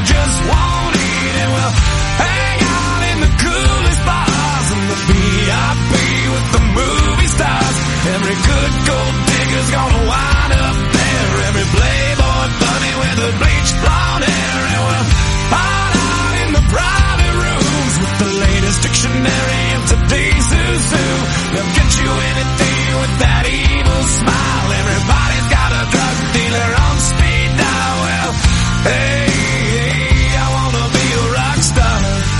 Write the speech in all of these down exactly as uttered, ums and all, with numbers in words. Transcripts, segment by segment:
just won't eat. And we'll hang out in the coolest bars and the V I P with the movie stars. Every good gold digger's gonna wind up there. Every playboy bunny with a bleached blonde hair. And we'll hide out in the private rooms with the latest dictionary of today's who's who. They'll get you anything with that evil smile. Everybody's got a drug dealer on speed dial. Well, hey, hey, I wanna be a rock star.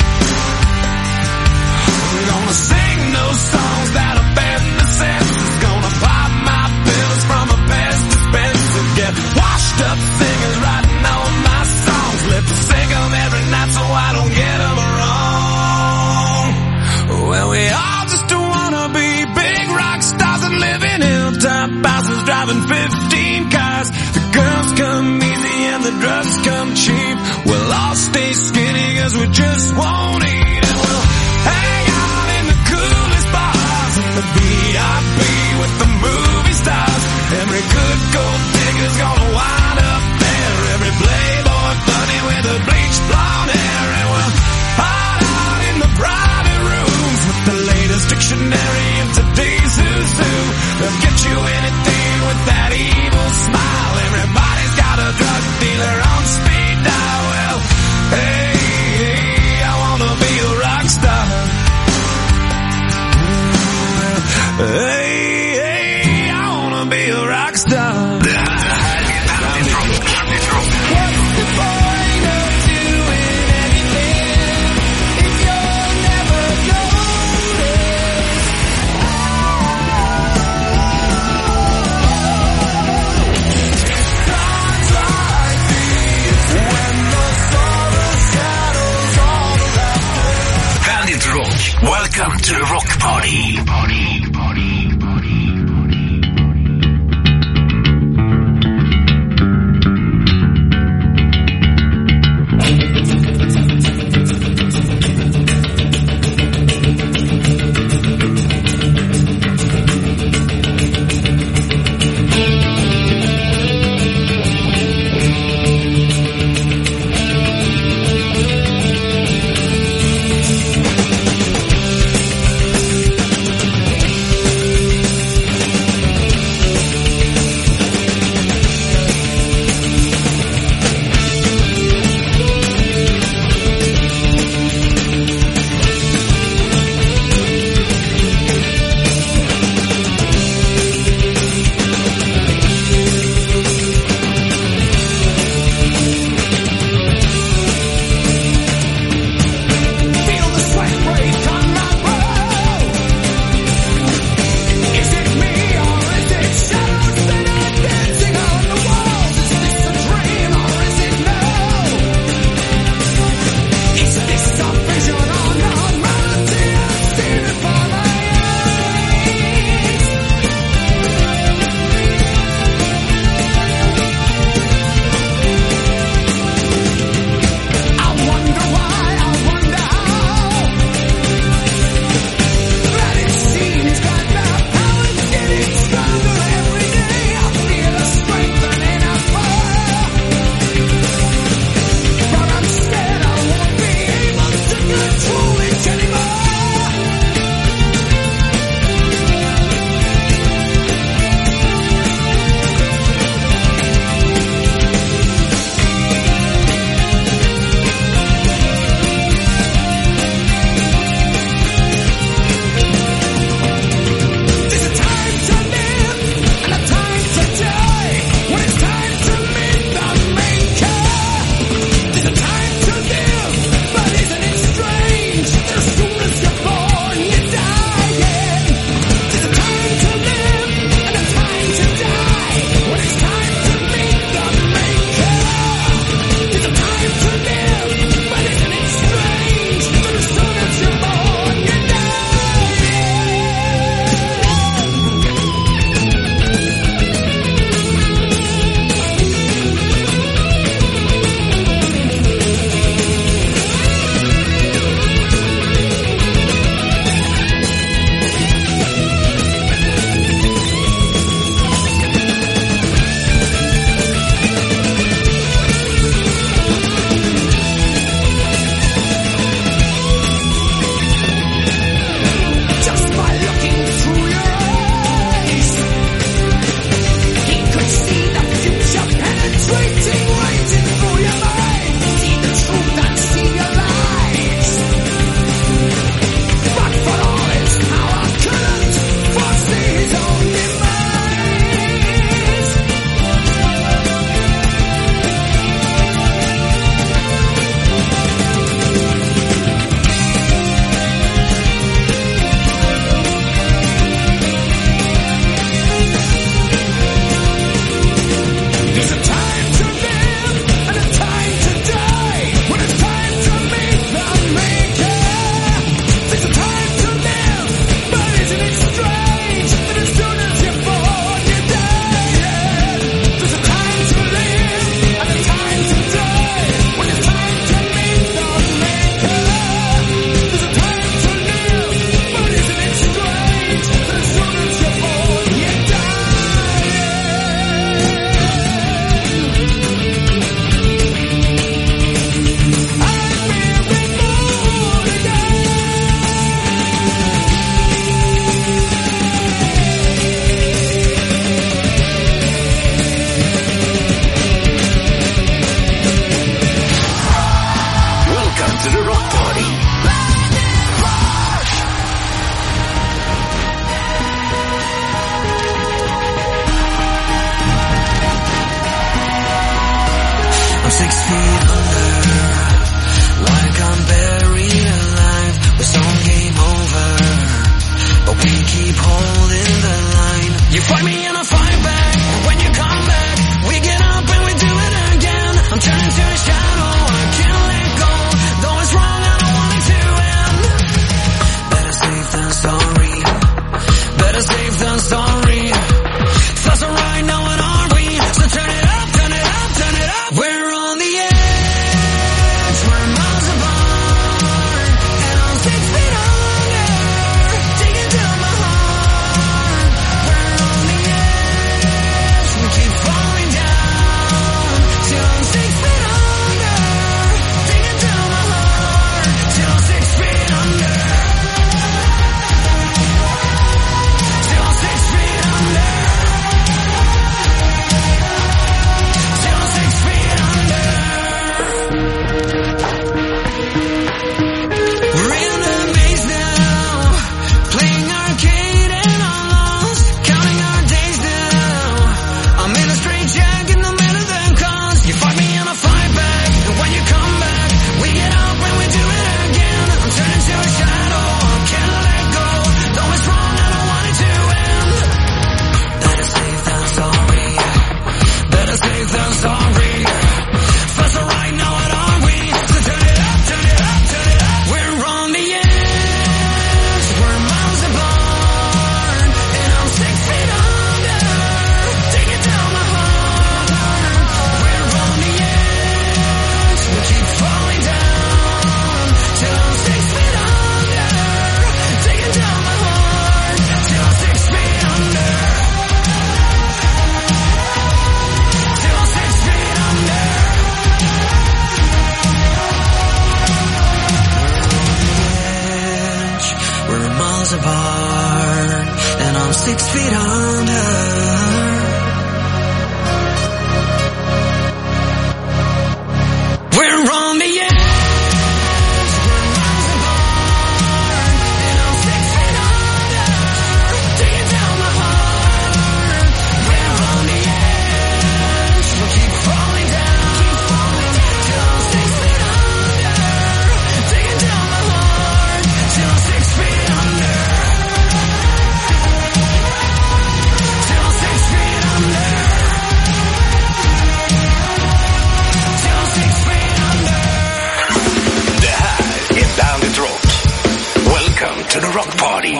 I'm gonna sing those songs that offend the senses. Gonna pop my pills from a best dispenser. Get washed up singers writing all my songs. Lip sync them every night so I don't get them wrong. Well, we all just wanna be big rock stars and live in hilltop houses driving fifteen cars. The girls come easy and the drugs come cheap. We'll all stay skinny cause we just won't eat. And we'll hang out in the coolest bars and the V I P with the movie stars. Every good gold digger's gonna wind up there. Every playboy bunny with a bleached blonde hair. And we'll hide out in the private rooms with the latest dictionary of today's who's who. They'll get you anything with that evil smile. Everybody's got a drug dealer on speed dial. Well, hey, hey, I wanna be a rock star. Hey, hey, I wanna be a rock star. Welcome to the Rock Party. Party, party, party. I'm six feet under, like I'm buried alive. With some game over, but we keep holding the line. You fight me and I fight back, and when you come back, we get up and we do it again. I'm turning to a shadow, I can't let go. Though it's wrong, I don't want it to end. Better safe than sorry, better safe than sorry. Feels alright now, what are we? So turn it up, turn it up, turn it up. We're on the edge, we're miles apart, and I'm six feet under, digging down my heart. We're on the edge, we keep falling down, till I'm six feet under, digging down my heart, till I'm six feet under, till I'm six feet under, till I'm six feet under. We're in a maze now, playing arcade and I'm lost, counting our days now. I'm in a straitjacket, no matter the cost. You fight me and I fight back, and when you come back, we get up and we do it again. I'm turning to a shadow, I can't let go. Though it's wrong, I don't want it to end. Better safe than sorry, better safe than sorry. Feels alright now, what are we? So turn it up, turn it up, turn it up. We're on the edge, we're miles apart, and I'm six feet under, digging down my heart. We're on the edge, we keep falling down, till I'm six feet under, digging down my heart, till I'm six feet under, till I'm six feet under. We're miles apart, and I'm six feet under. We're on the edge, we're miles apart, and I'm six feet under, digging down my heart. We're on the edge, we keep falling down, till I'm six feet under, digging down my heart, till I'm six feet under, till I'm six feet under, till I'm six feet under. Det här är Bandit Rock. Welcome to the Rock Party.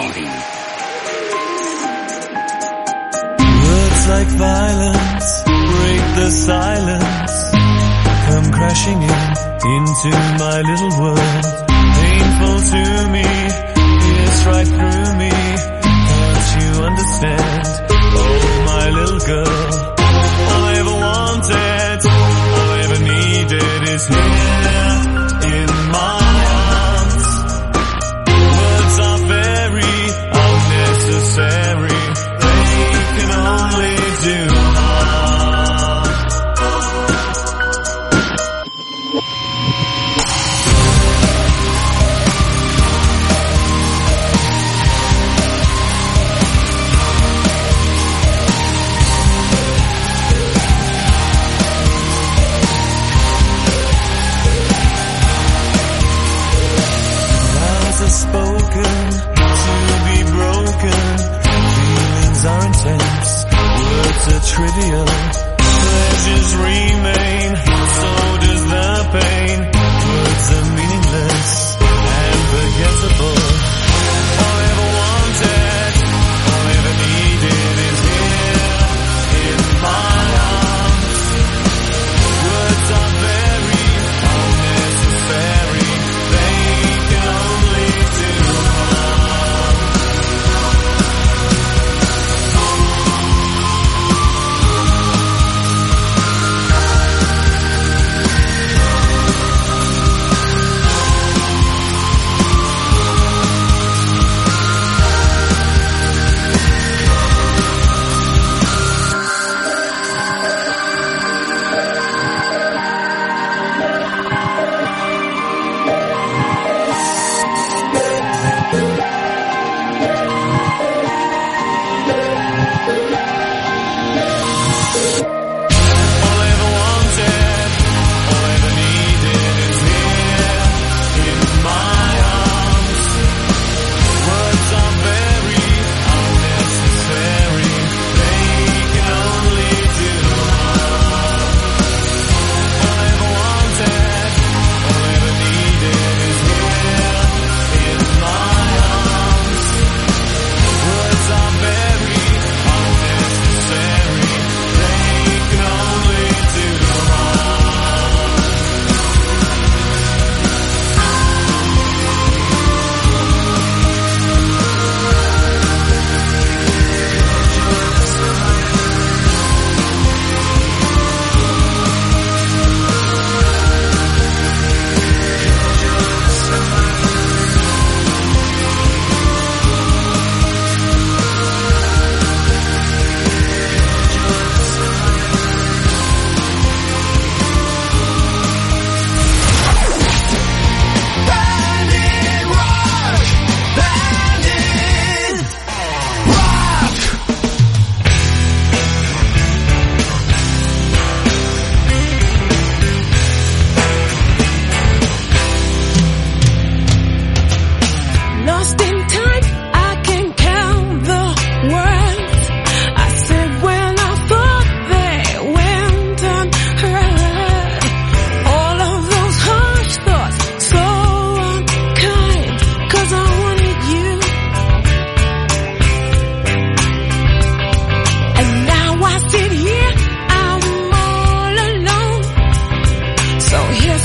Words like violence break the silence, come crashing in into my little world. Painful to me, pierce right through me. Can't you understand? Oh, my little girl. All I ever wanted, all I ever needed is here in my arms. Words are very unnecessary. They can only do harm. Vows are spoken to be broken. Feelings are intense, words are trivial. Pleasures remain, so does the pain. Words are meaningless and forgettable. All I ever wanted, all I ever needed is here in my arms. Words are very unnecessary. They can only do harm.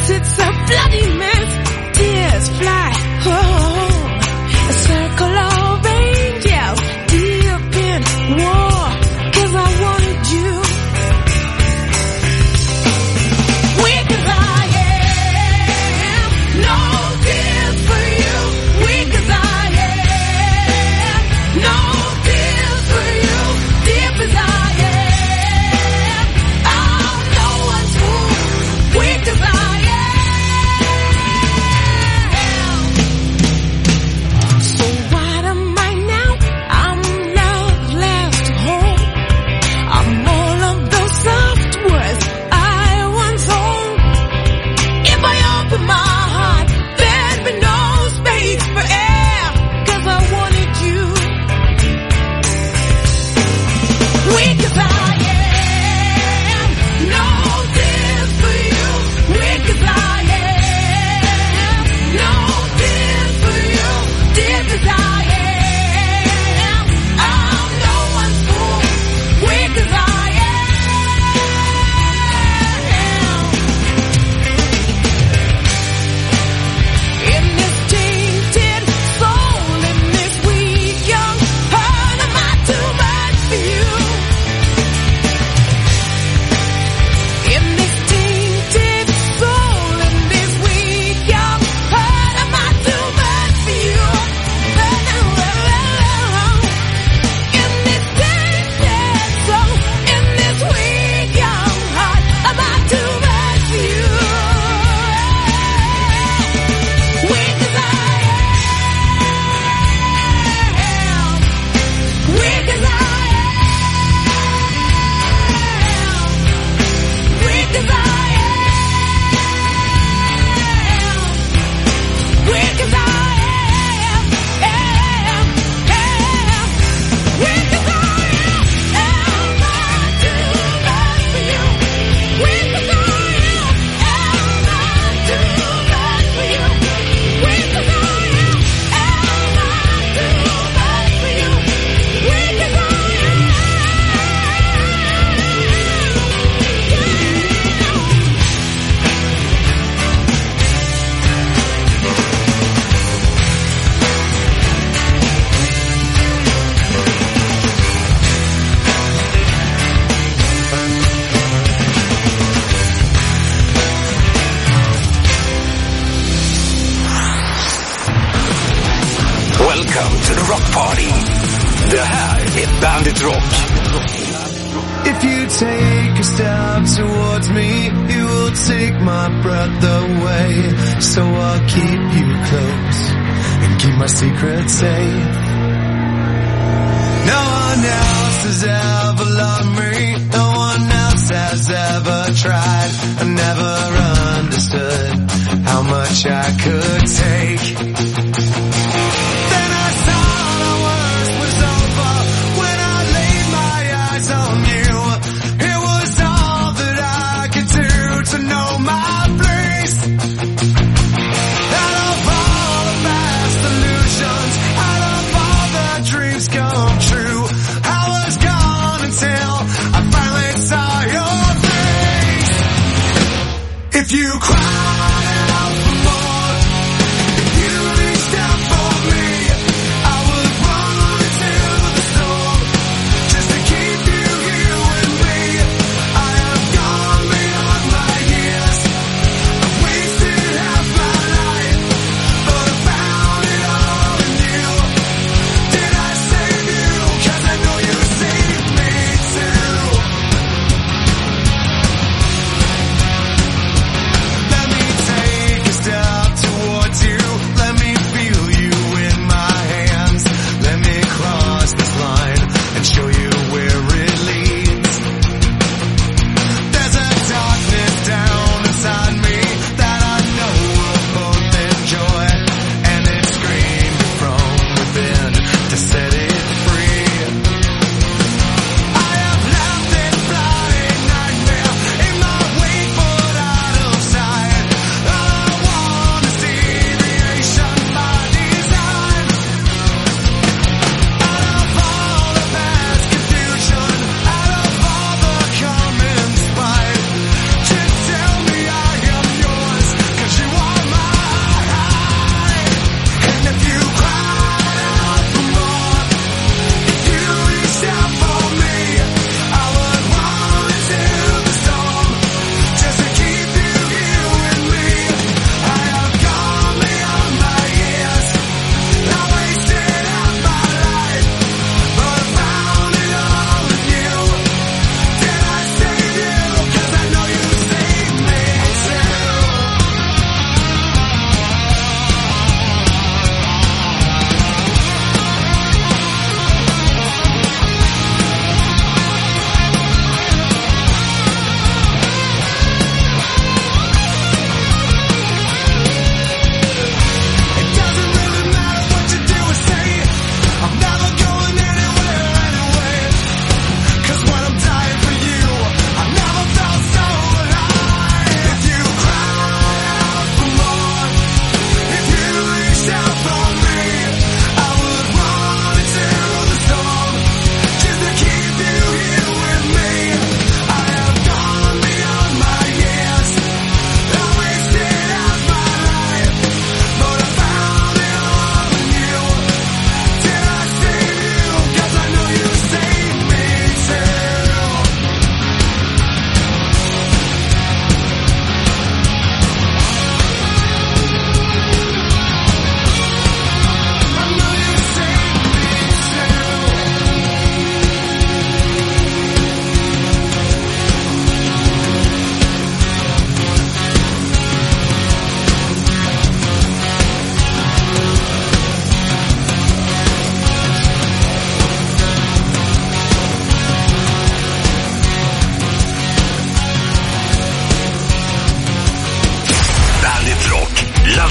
it's a bloody mess. Tears fly, oh, a circle of angels deep in war, 'cause I wanted you. Weak as I am, no tears for you. Weak as I am, no tears for you. Deep as I am, I'm no one's fool. Weak as I am. So what am I now? I'm loveless to hold. I'm all of those soft words I once owned. If I open my heart, there'd be no space for air, 'cause I wanted you. Weak as I am, no tears for you. Weak as I am, no tears for you. Deep as I am, I'm no one's fool. Weak as I am. In this tainted soul, in this weak young heart, am I too much for you? In this tainted soul, in this weak young heart, am I too much for you? In this tainted soul, in this weak young heart, am I too much for you? Weak as I am, weak as I am, weak as I am, weak as I am, am, am, weak as I am, am I too much for you? Weak as I am, am I too much for you? Weak as I am, am I too much for you? Weak as I Welcome to the Rock Party. Det här är Bandit Rock. If you take a step towards me, you will take my breath away. So I'll keep you close and keep my secret safe. No one else has ever loved me. No one else has ever tried. I never understood how much I could take. Then I saw the worst was over when I laid my eyes on you. It was all that I could do to know my place. Out of all the past illusions, out of all the dreams come true, I was gone until I finally saw your face. If you cried out for more, if you reached out for me, I would run into the storm just to keep you here with me. I have gone beyond my years. I've wasted half my life, but I found it all in you. Did I save you? 'Cause I know you saved me too. Let me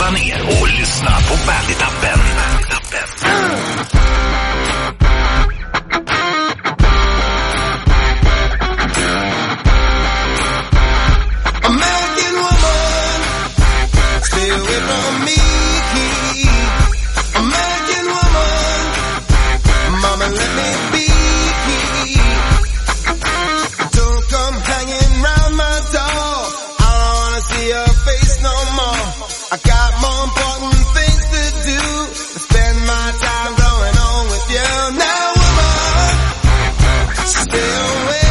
Ladda ner och lyssna på Bandit-appen. American woman, stay away from me. American woman, mama let me be. Don't come hanging round my door. I don't wanna see your face no more. I got more important things to do. Spend my time going on with you. Now woman, stay away.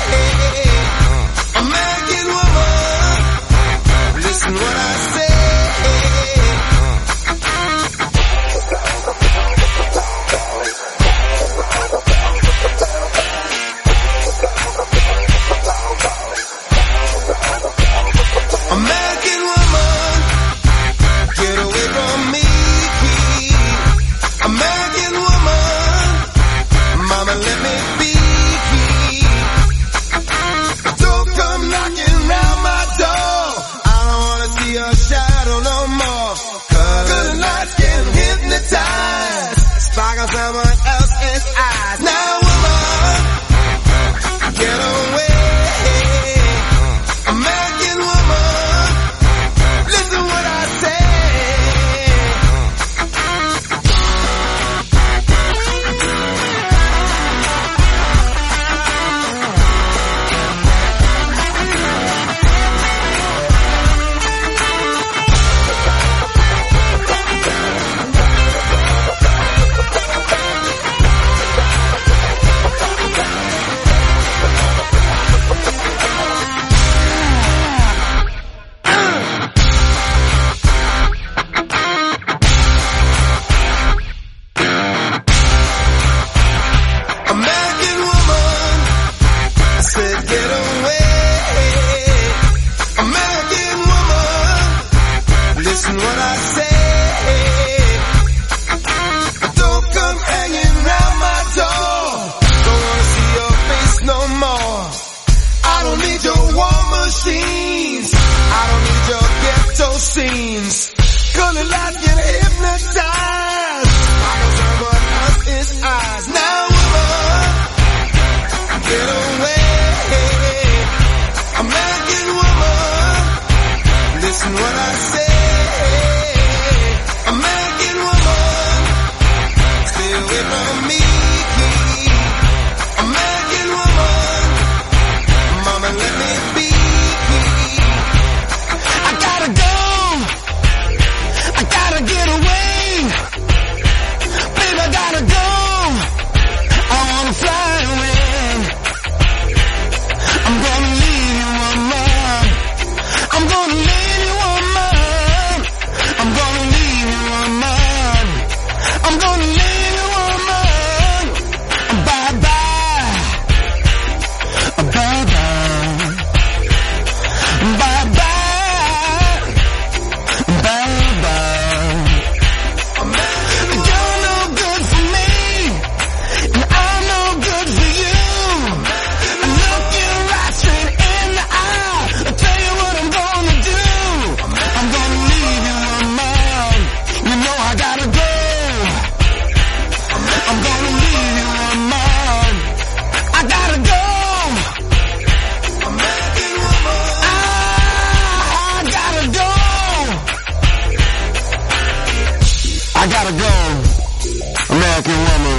American woman, listen what I say. American woman, get away from me. American woman, mama let me be. Don't come knocking round my door. I don't wanna see your shadow no more. Cause good lights can hypnotize, spark on someone else's eyes. Now woman, get away. American woman, listen what I say. American woman, I said get away. American woman, listen what I say. Don't come hanging round my door. Don't wanna see your face no more. I don't need your war machines. I don't need your ghetto scenes. Colored lights can hypnotize. I can turn someone else's eyes. Now woman, get away. American woman, listen what I say. American woman, stay away from me. American woman, mama let me be. I gotta go. I gotta get away. Babe, I gotta go. I wanna fly away. I'm gonna leave you, woman. I'm gonna leave you, woman. I'm gonna leave you, woman. I'm gonna leave you, woman. Bye bye. Bye bye. Bye bye. Bye bye. You're no good for me, and I'm no good for you. I look you right straight in the eye. I'll tell you what I'm gonna do. I'm gonna leave you, woman. You know I gotta go. I'm gonna leave you, woman. I gotta go. American woman, I gotta go. I gotta go. American woman.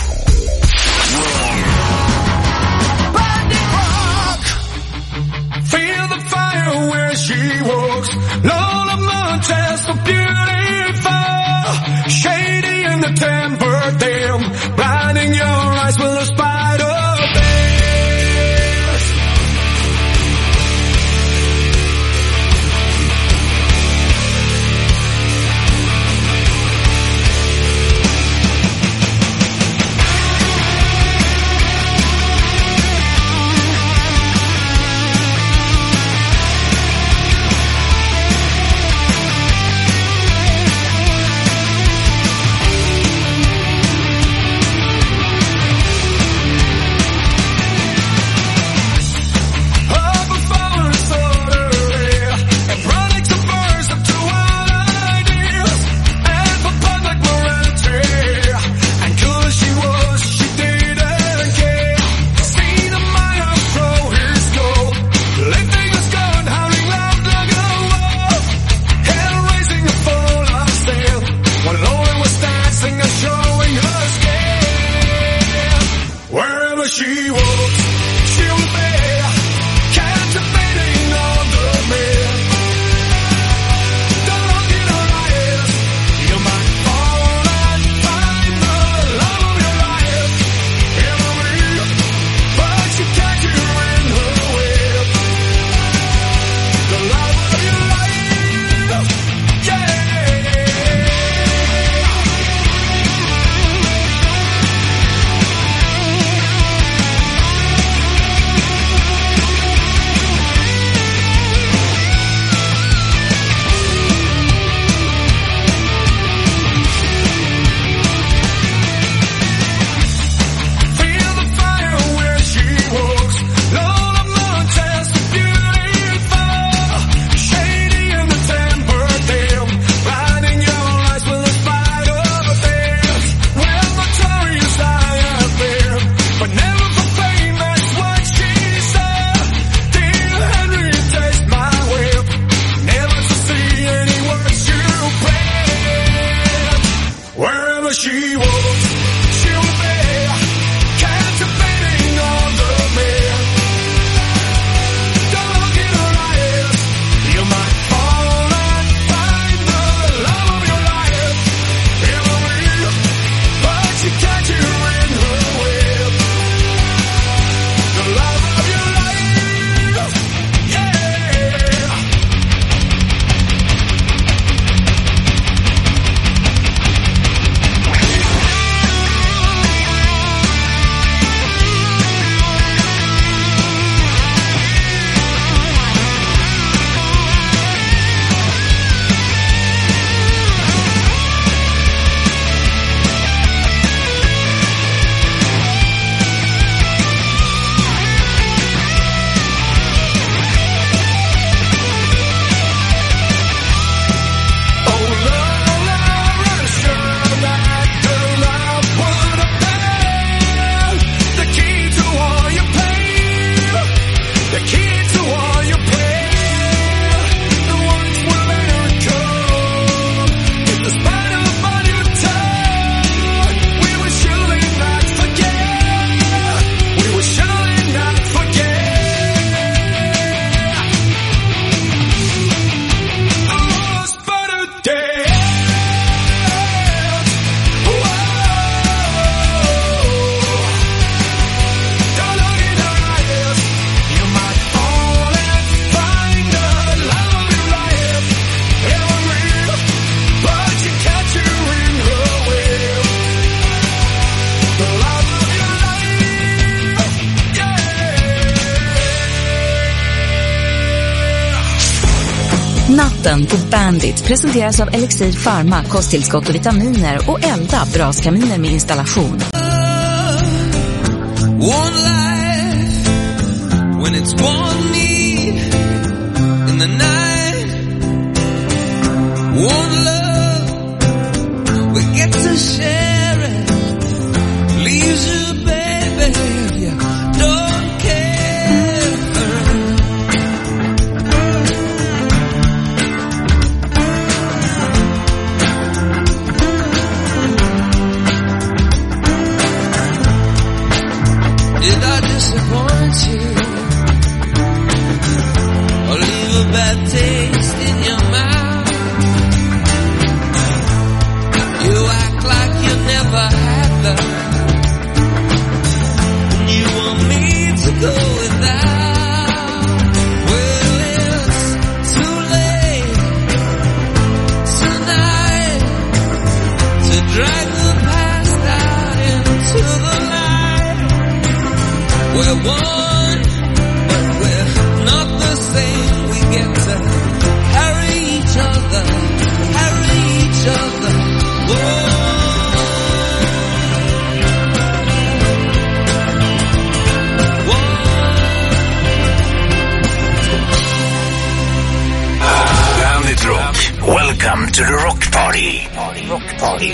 Feel the fire where she walks. Lola Montez, so beautiful. Shady in the temper, damn. Blinding your eyes with a spider bears. Natten på Bandit presenteras av Elixir Pharma, kosttillskott och vitaminer och Elda, braskaminer med installation. One life when it's one need in the night. One love we get to share it. Leaves you, baby, if you don't care. Did I disappoint you or leave a bad taste in your mouth? You act like you never had love. You want me to go without. Well, it's too late tonight to drag the past out into the light. We're one, but we're not the same. We get to carry each other, carry each other. Whoa. Bandit Rock. Welcome to the Rock Party. Rock Party.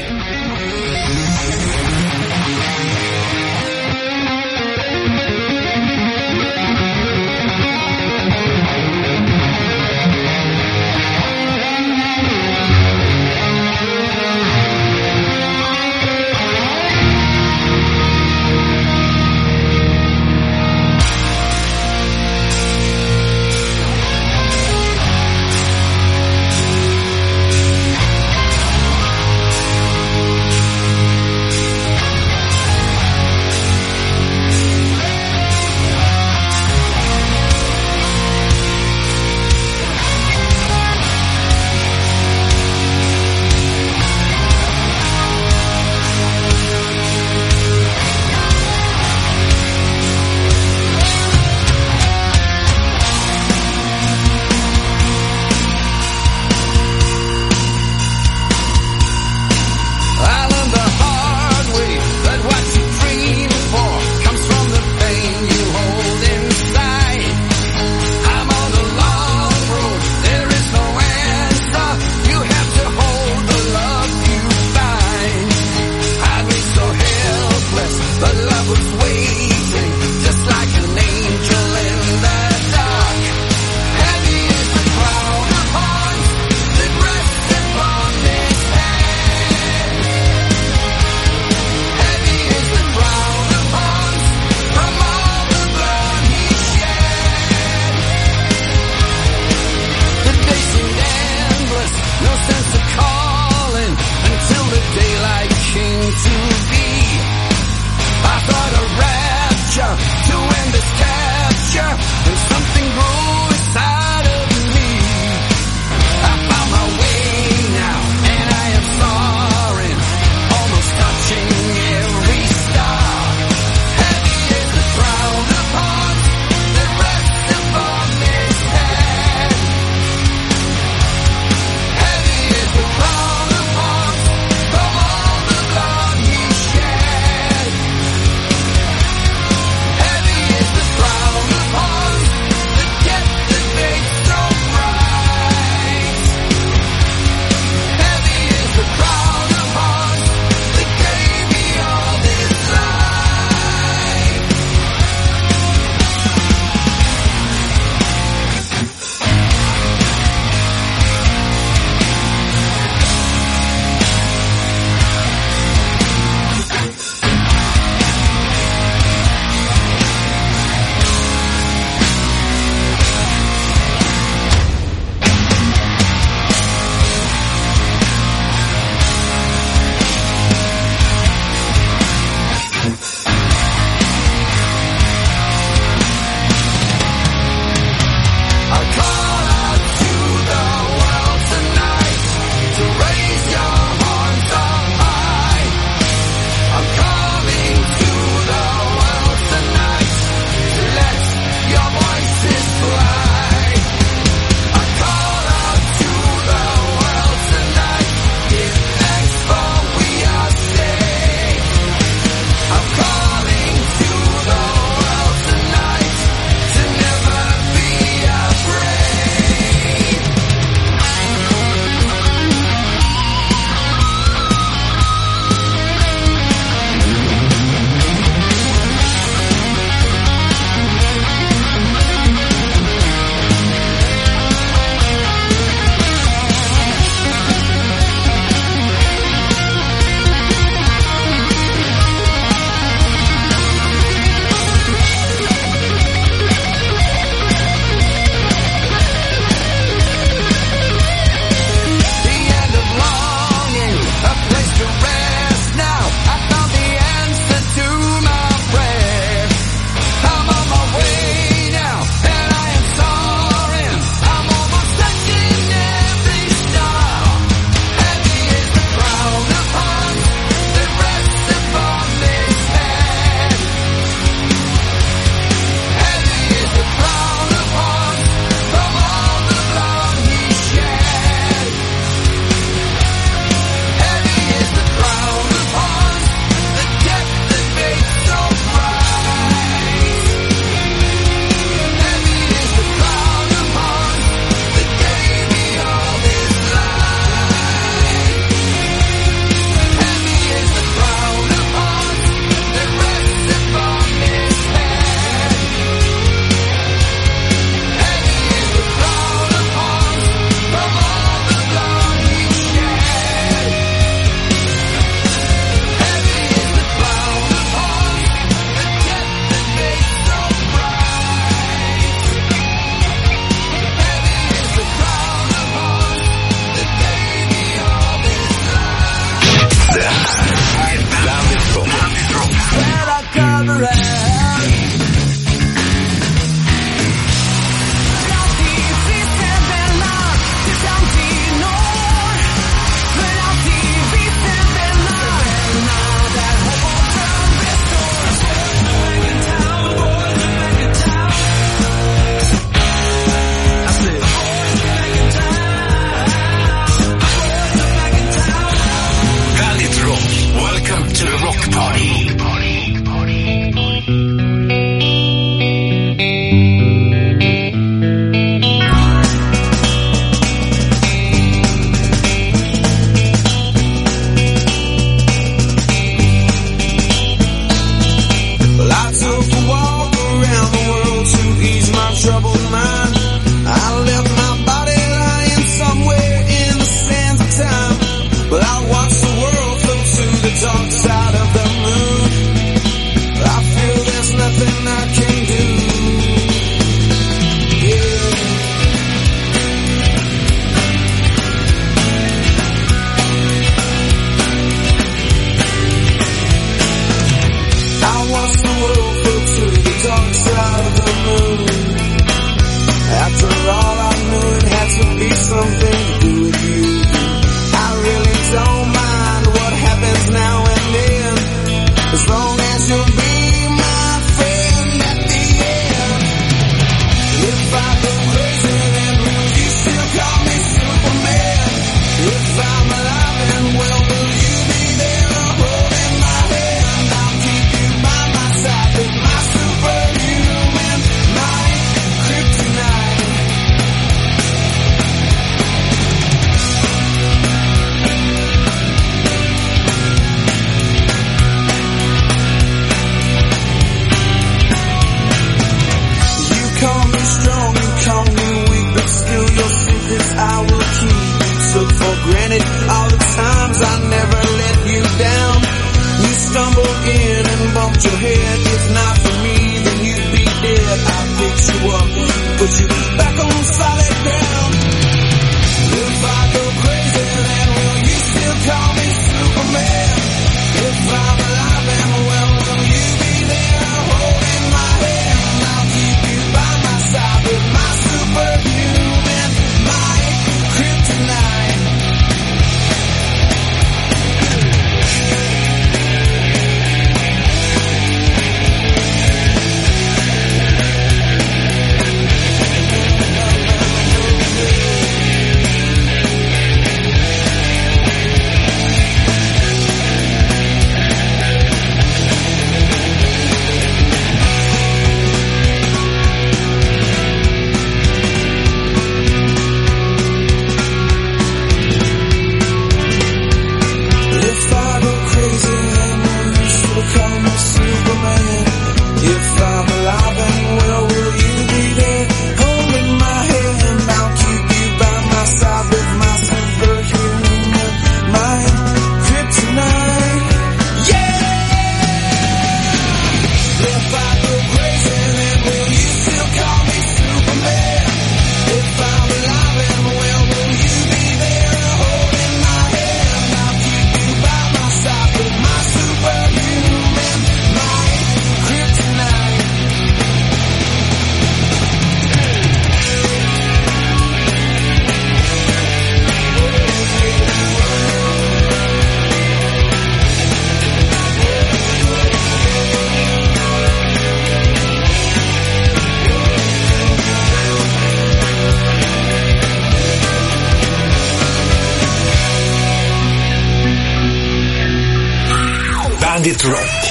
Bandit Rock.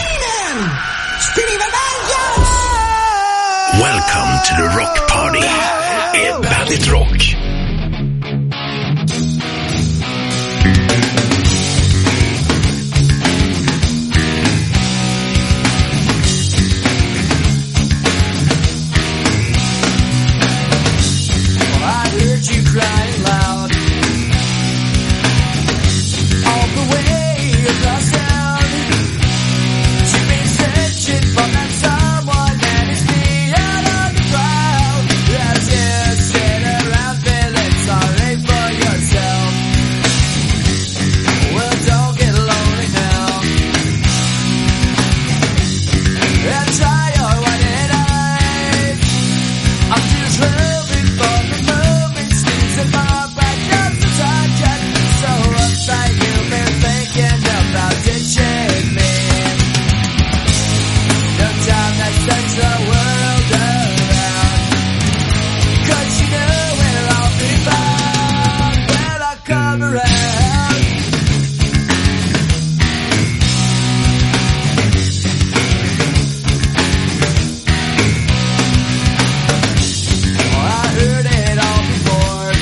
Welcome to the Rock Party in Bandit Rock. Crying loud all the way across town. You've been searching for that someone that is beyond on the crowd. As you sit around feeling sorry for yourself. Well, don't get lonely now. And try your white eyes. I'm just hoping for the moment. My back up the target. So upside you've been thinking about ditching me. No time that turns the world around. Cause you know where I'll be found when I come around. Oh, I heard it all before.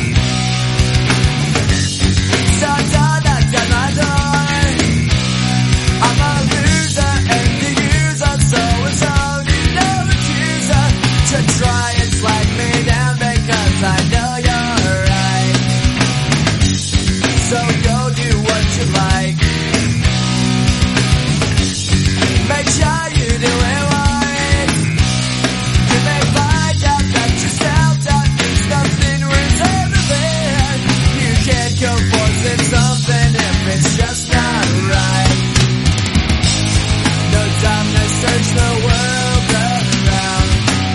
Try and slide me down because I know you're right. So go do what you like. Make sure you do it right. You may find out that yourself that means nothing worth everything. You can't go forcing something if it's just not right. No time to search the world around.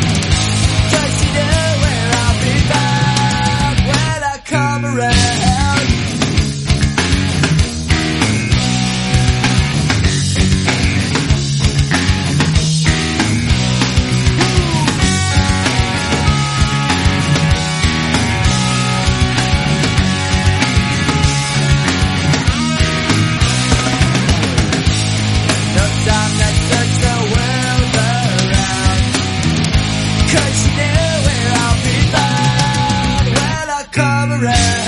Come around. No time to search the world around. Cause you know where I'll be found when I come around.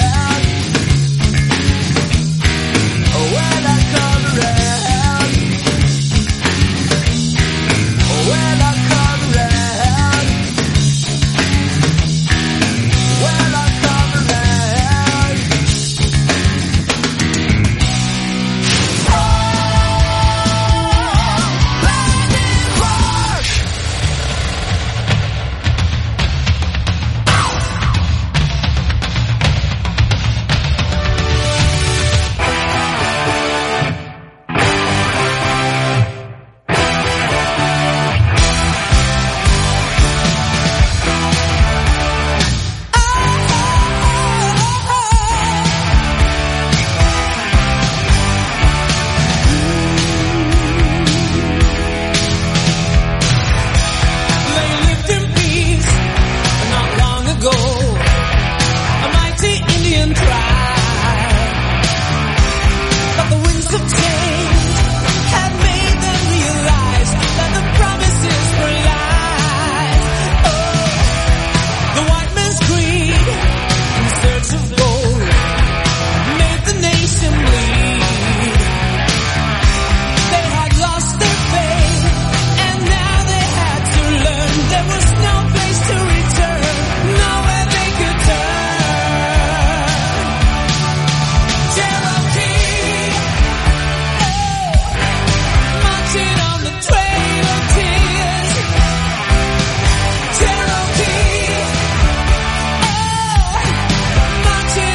Marching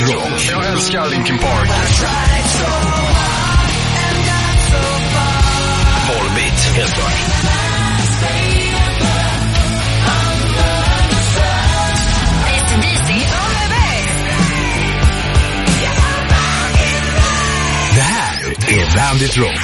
Rock. Jag älskar Linkin Park. Volbeat, helt klart. Det här är Bandit Rock.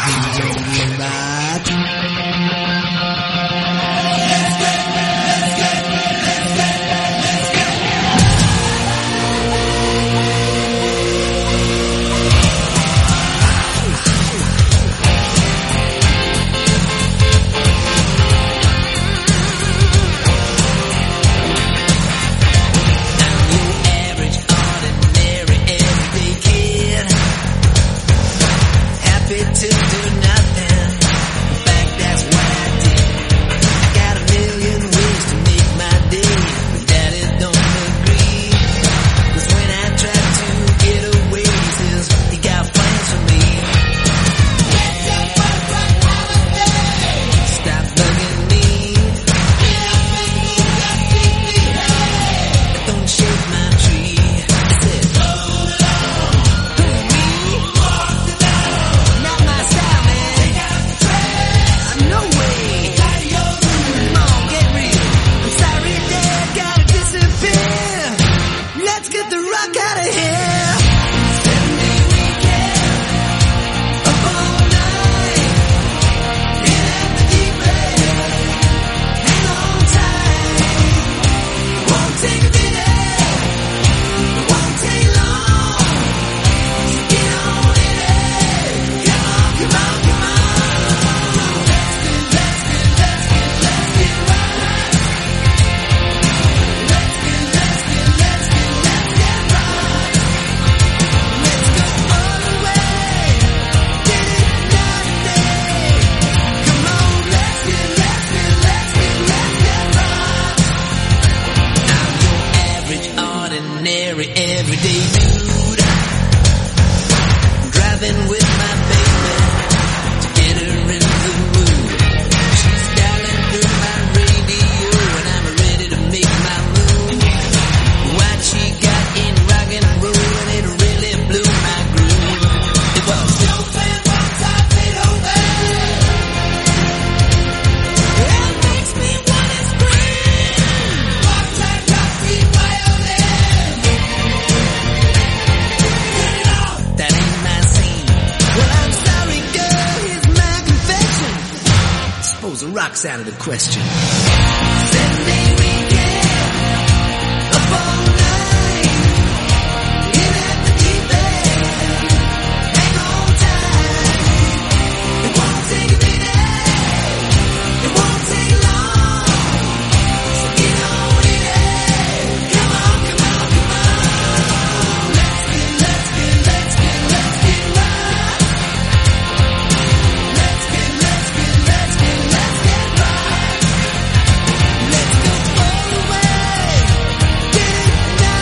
To do nothing, in fact that's what I did. I got a million ways to make my day, but daddy don't agree. 'Cause when I try to get away, he says he got plans for me. Let's go for a holiday. Stop bugging me. Get up and move your feet, hey. Don't shake my tree. I said, hold it on. Who, me? Walk the dog. Not my style, man. Take out the trash. No way. Come on, get real. I'm sorry, Dad, gotta disappear. Let's get the rock out of here. Seven-day weekend, up all night. In at the deep end. Hang on tight. Won't take a minute. Won't take long. So get on in it. Come on, come on, come on. Let's get, let's get, let's get, let's get right. Let's get, let's get, let's get, let's get right. Let's go all the way. Get it nothing. Come on, let's get, let's get, let's get, let's get right. I'm your average, ordinary, everyday dude. Driving with my baby to get her in the mood. She's dialing through my radio and I'm ready to make my move. What she got in rock and roll and it really blew my groove. It was Chopin, Mozart, Beethoven. It makes me wanna scream. Mozart, Rocky, violin. Turn it off. That ain't my scene. Well, I'm sorry, girl, here's my confession. Suppose the rock's out of the question. Seven-day weekend, up all night. In at the deep end. Hang on tight. It won't take a minute. It won't take long. So get on in it. Come on, come on, come on. Let's get, let's get, let's get, let's get right. Let's get, let's get, let's get, let's get right. Let's go all the way. Get it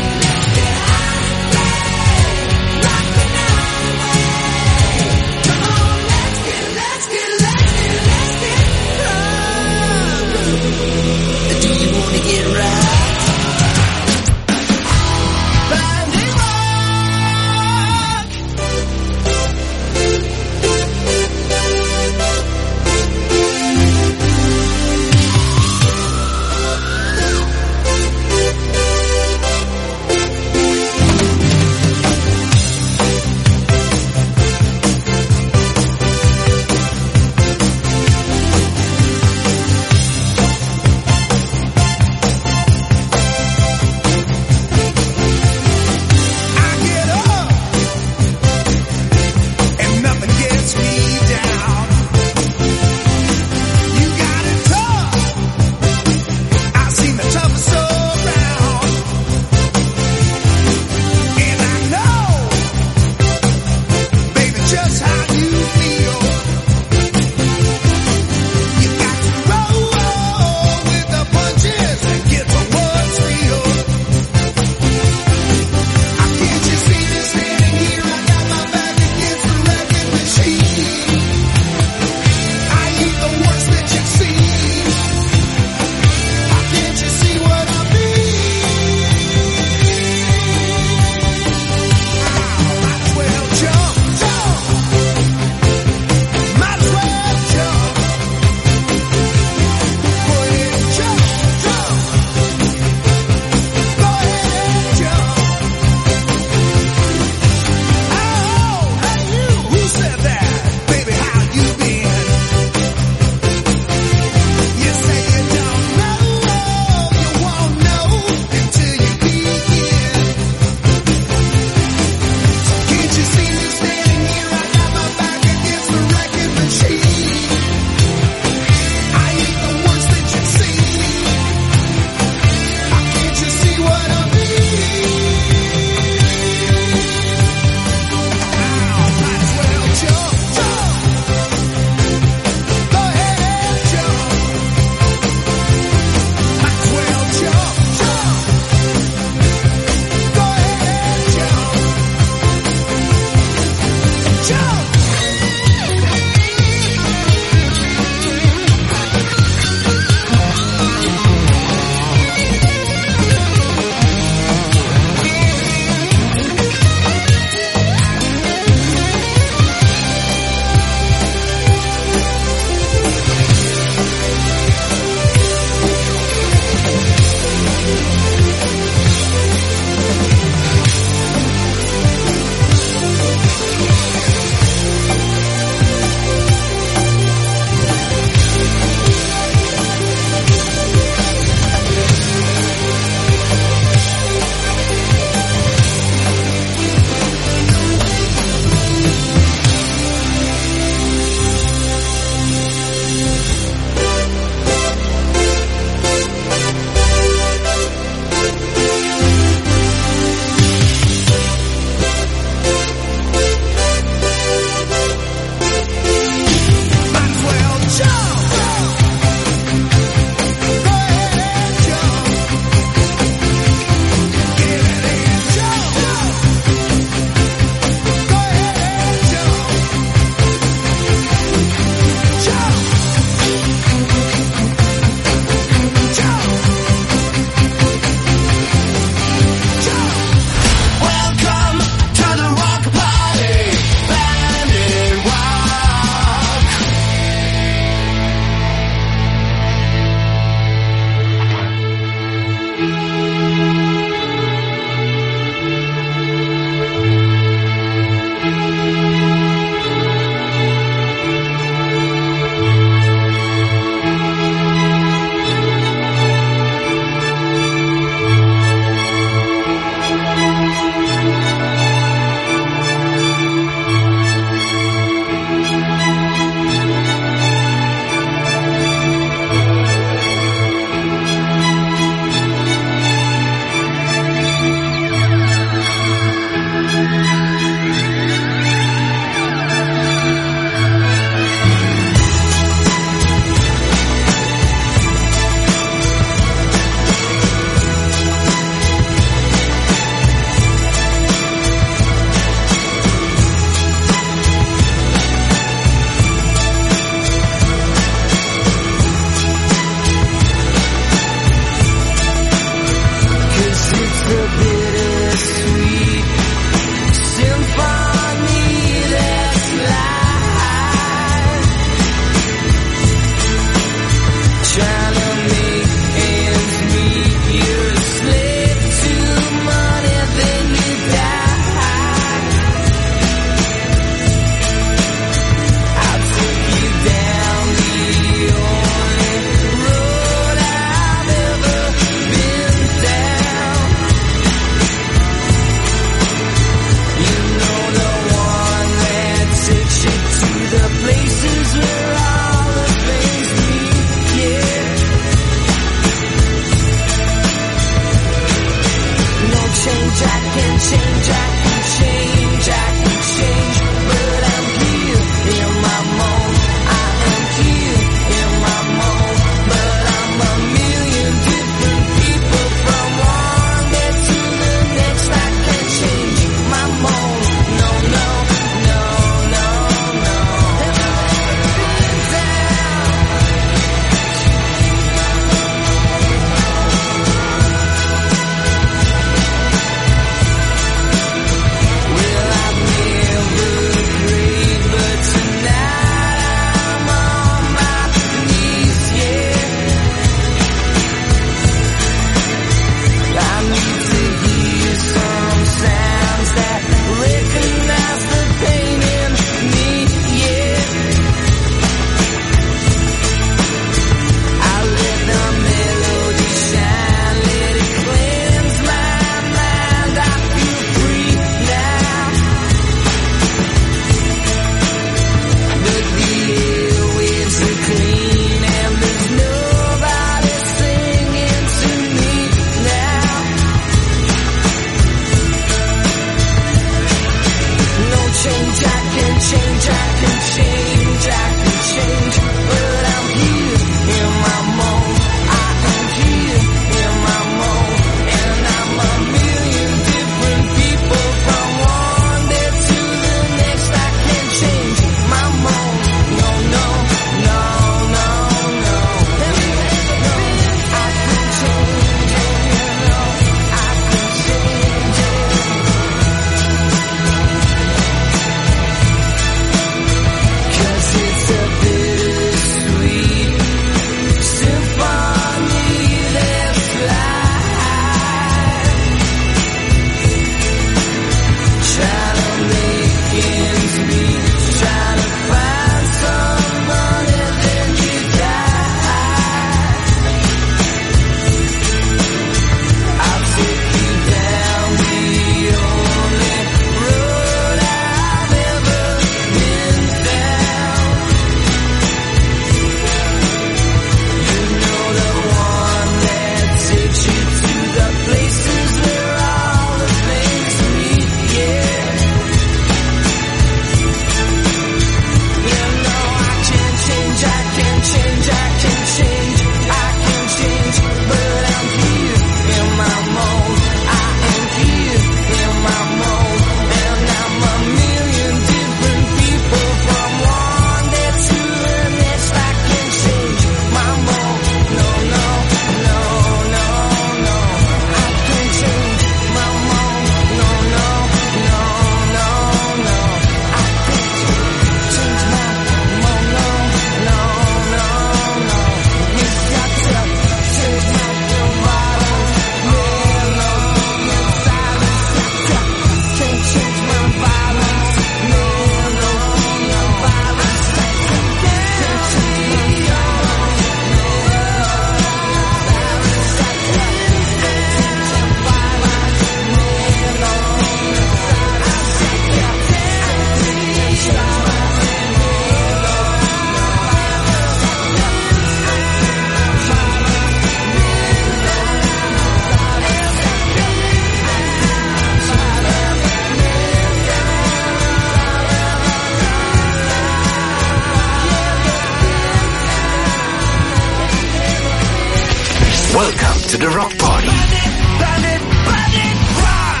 Welcome to the Rock Party. Bandit, bandit, rock.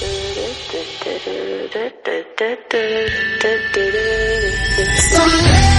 So